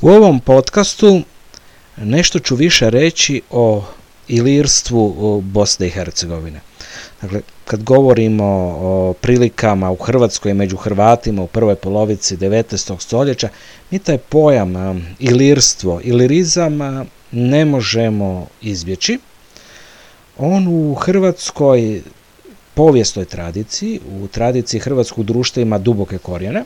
U ovom podcastu nešto ću više reći o ilirstvu Bosne i Hercegovine. Dakle, kad govorimo o prilikama u Hrvatskoj i među Hrvatima u prvoj polovici 19. stoljeća, mi taj pojam ilirstvo, ilirizam ne možemo izbjeći. On u hrvatskoj povijesnoj tradiciji, u tradiciji hrvatskog društva ima duboke korijene.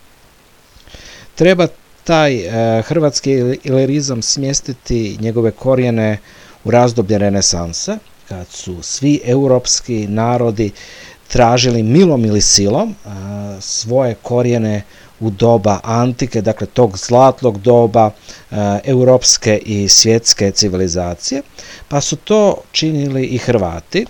Treba taj hrvatski ilirizam smjestiti njegove korijene u razdoblje renesanse, kad su svi europski narodi tražili milom ili silom svoje korijene u doba antike, dakle tog zlatnog doba europske i svjetske civilizacije, pa su to činili i Hrvati.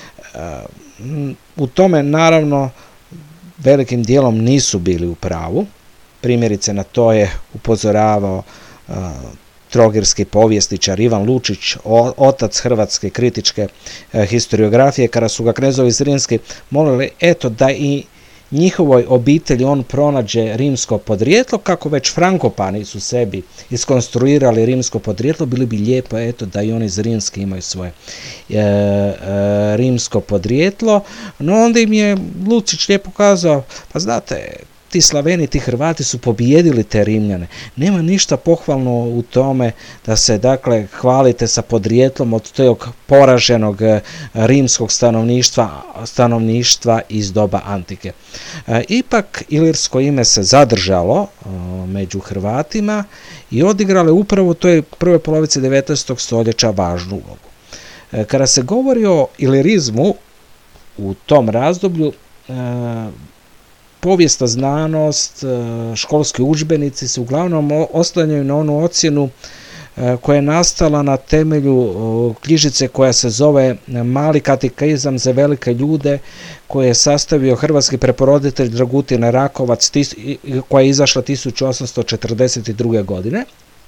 U tome naravno velikim dijelom nisu bili u pravu. Primjerice na to je upozoravao trogirski povjesničar Ivan Lučić, otac hrvatske kritičke historiografije, kada su ga knezovi Zrinski molili da i njihovoj obitelji on pronađe rimsko podrijetlo, kako već Frankopani su sebi iskonstruirali rimsko podrijetlo, bilo bi lijepo da i oni Zrinski imaju svoje rimsko podrijetlo. No onda im je Lučić lijepo kazao, pa znate, ti Slaveni, ti Hrvati su pobijedili te Rimljane. Nema ništa pohvalno u tome da se, dakle, hvalite sa podrijetlom od tog poraženog rimskog stanovništva iz doba antike. Ipak, ilirsko ime se zadržalo među Hrvatima i odigralo upravo u toj prvoj polovici 19. stoljeća važnu ulogu. Kada se govori o ilirizmu u tom razdoblju, povijesna znanost, školski udžbenici se uglavnom oslanjaju na onu ocjenu koja je nastala na temelju knjižice koja se zove Mali katekizam za velike ljude, koje je sastavio hrvatski preporoditelj Dragutin Rakovac, koja je izašla 1842. godine.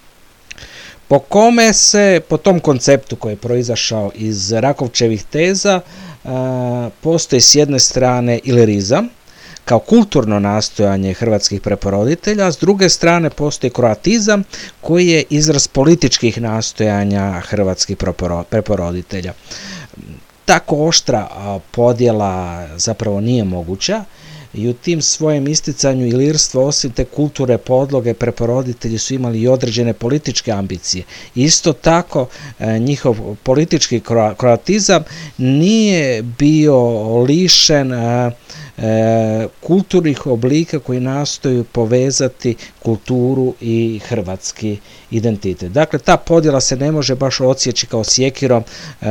Po tom konceptu koji je proizašao iz Rakovčevih teza, postoji s jedne strane ilirizam, kao kulturno nastojanje hrvatskih preporoditelja, a s druge strane postoji kroatizam koji je izraz političkih nastojanja hrvatskih preporoditelja. Tako oštra podjela zapravo nije moguća i u tim svojem isticanju ilirstva, osim te kulture podloge, preporoditelji su imali i određene političke ambicije. Isto tako njihov politički kroatizam nije bio lišen kulturnih oblika koji nastoju povezati kulturu i hrvatski identitet. Dakle, ta podjela se ne može baš odsjeći kao sjekirom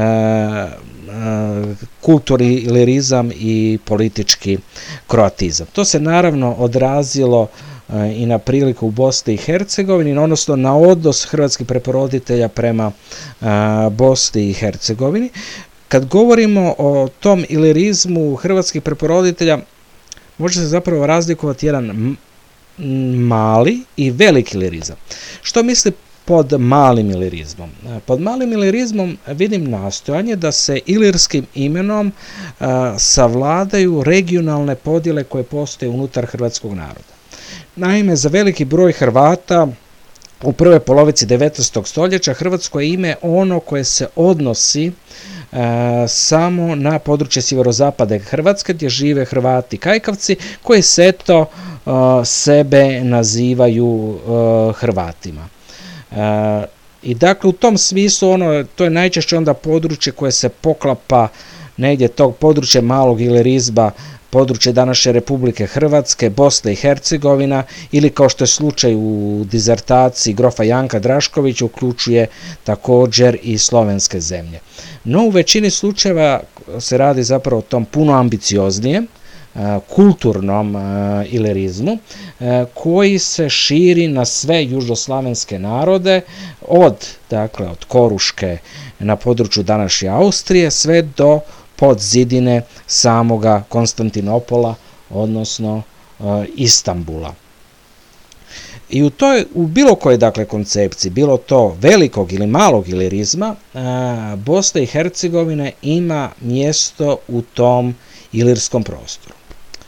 kulturni ilirizam i politički kroatizam. To se naravno odrazilo i na priliku u Bosni i Hercegovini, odnosno na odnos hrvatskih preporoditelja prema Bosni i Hercegovini. Kad govorimo o tom ilirizmu hrvatskih preporoditelja, može se zapravo razlikovati jedan mali i veliki ilirizam. Što misli pod malim ilirizmom? Pod malim ilirizmom vidim nastojanje da se ilirskim imenom savladaju regionalne podjele koje postoje unutar hrvatskog naroda. Naime, za veliki broj Hrvata u prvoj polovici 19. stoljeća hrvatsko je ime ono koje se odnosi samo na područje sjeverozapadne Hrvatske, gdje žive Hrvati kajkavci koji se sebe nazivaju Hrvatima. I dakle u tom smislu to je najčešće onda područje koje se poklapa negdje tog područja malog ilirizma, područje današnje Republike Hrvatske, Bosne i Hercegovina, ili kao što je slučaj u dizertaciji grofa Janka Draškovića, uključuje također i slovenske zemlje. No u većini slučajeva se radi zapravo o tom puno ambicioznijem kulturnom ilirizmu koji se širi na sve južnoslavenske narode od Koruške na području današnje Austrije sve do podzidine samoga Konstantinopola, odnosno Istambula. I u bilo kojoj koncepciji, bilo to velikog ili malog ilirizma, Bosna i Hercegovina ima mjesto u tom ilirskom prostoru.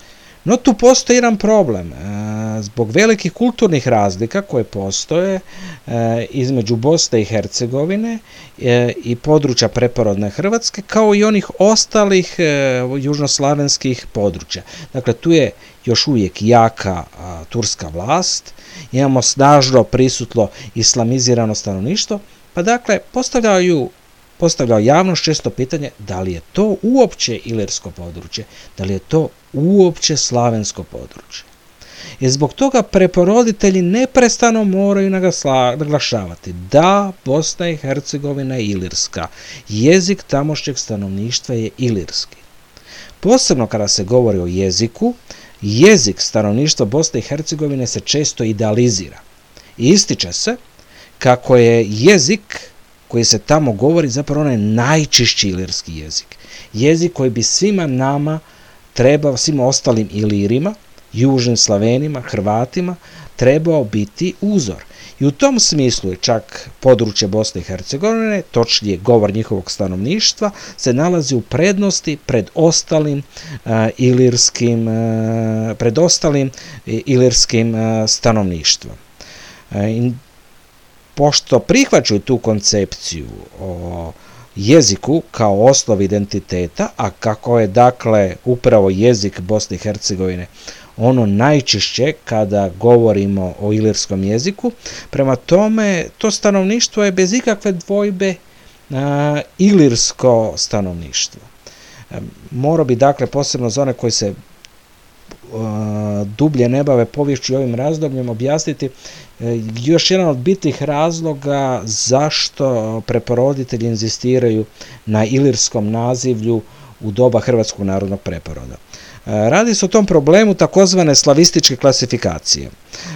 No tu postoji jedan problem. Zbog velikih kulturnih razlika koje postoje između Bosne i Hercegovine i područja preporodne Hrvatske, kao i onih ostalih južnoslavenskih područja. Dakle, tu je još uvijek jaka turska vlast, imamo snažno prisutno islamizirano stanovništvo, pa dakle postavljao javnost često pitanje da li je to uopće ilirsko područje, da li je to uopće slavensko područje. I zbog toga preporoditelji neprestano moraju naglašavati da Bosna i Hercegovina je ilirska. Jezik tamošnjeg stanovništva je ilirski. Posebno kada se govori o jeziku, jezik stanovništva Bosne i Hercegovine se često idealizira. I ističe se kako je jezik koji se tamo govori zapravo onaj najčišći ilirski jezik. Jezik koji bi svima nama trebao, svim ostalim Ilirima, južnim Slavenima, Hrvatima, trebao biti uzor. I u tom smislu je čak područje Bosne i Hercegovine, točnije govor njihovog stanovništva, se nalazi u prednosti pred ostalim ilirskim stanovništvom. Pošto prihvaćaju tu koncepciju o jeziku kao osnov identiteta, a kako je dakle upravo jezik Bosne i Hercegovine ono najčešće kada govorimo o ilirskom jeziku, prema tome to stanovništvo je bez ikakve dvojbe ilirsko stanovništvo. Mora bi dakle posebno za one koji se dublje ne bave poviješću i ovim razdobljem objasniti još jedan od bitnih razloga zašto preporoditelji inzistiraju na ilirskom nazivlju u doba Hrvatskog narodnog preporoda. Radi se o tom problemu takozvane slavističke klasifikacije,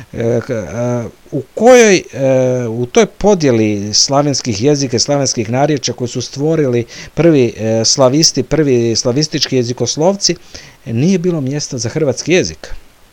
u toj podjeli slavenskih jezika i slavenskih narječja koji su stvorili prvi slavistički jezikoslovci, nije bilo mjesta za hrvatski jezik.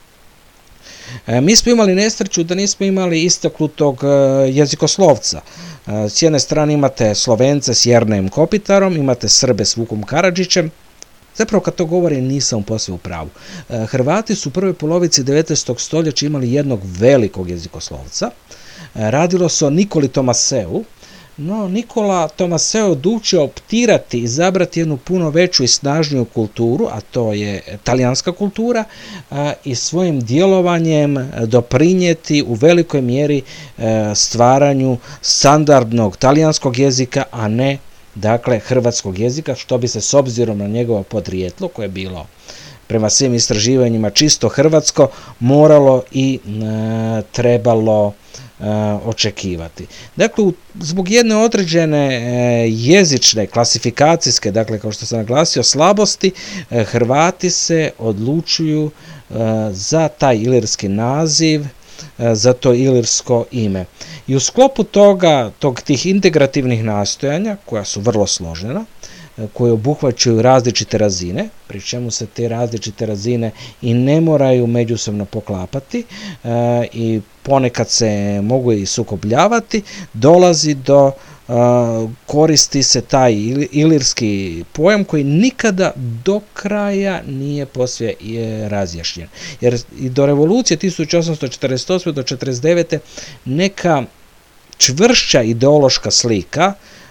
Mi smo imali nesreću da nismo imali istaknutog jezikoslovca. S jedne strane imate Slovence s Jernejem Kopitarom, imate Srbe s Vukom Karadžićem. Zapravo kad to govorim nisam posve u pravu. Hrvati su u prvoj polovici 19. stoljeća imali jednog velikog jezikoslovca. Radilo se o Nikoli Tomaseu, no Nikola Tomaseo odlučio optirati i izabrati jednu puno veću i snažniju kulturu, a to je talijanska kultura, i svojim djelovanjem doprinijeti u velikoj mjeri stvaranju standardnog talijanskog jezika, a ne dakle hrvatskog jezika, što bi se s obzirom na njegovo podrijetlo, koje je bilo prema svim istraživanjima čisto hrvatsko, moralo i trebalo očekivati. Dakle, zbog jedne određene jezične, klasifikacijske, dakle, kao što sam naglasio, slabosti, Hrvati se odlučuju za taj ilirski naziv, za to ilirsko ime. I u sklopu tih integrativnih nastojanja, koja su vrlo složena, koje obuhvaćaju različite razine, pri čemu se te različite razine i ne moraju međusobno poklapati i ponekad se mogu i sukobljavati, dolazi do koristi se taj ilirski pojam koji nikada do kraja nije posve razjašnjen. Jer i do revolucije 1848. do 1949. neka čvršća ideološka slika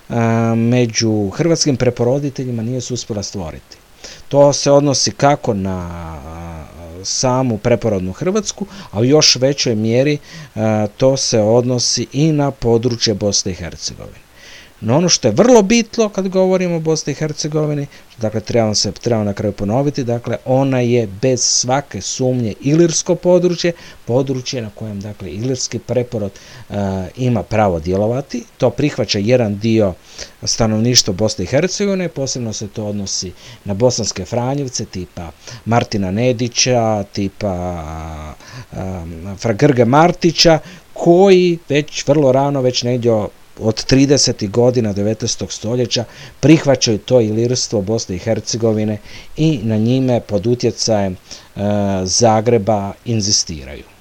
među hrvatskim preporoditeljima nije se uspjela stvoriti. To se odnosi kako na samu preporodnu Hrvatsku, a u još većoj mjeri to se odnosi i na područje Bosne i Hercegovine. No ono što je vrlo bitno kad govorimo o Bosni i Hercegovini, dakle trebamo na kraju ponoviti, dakle ona je bez svake sumnje ilirsko područje na kojem dakle ilirski preporod ima pravo djelovati. To prihvaća jedan dio stanovništva Bosne i Hercegovine, posebno se to odnosi na bosanske Franjevce tipa Martina Nedića, tipa fra Grge Martića, koji već vrlo rano, već negdje od 30. godina 19. stoljeća prihvaćaju to ilirstvo Bosne i Hercegovine i na njime pod utjecajem Zagreba inzistiraju.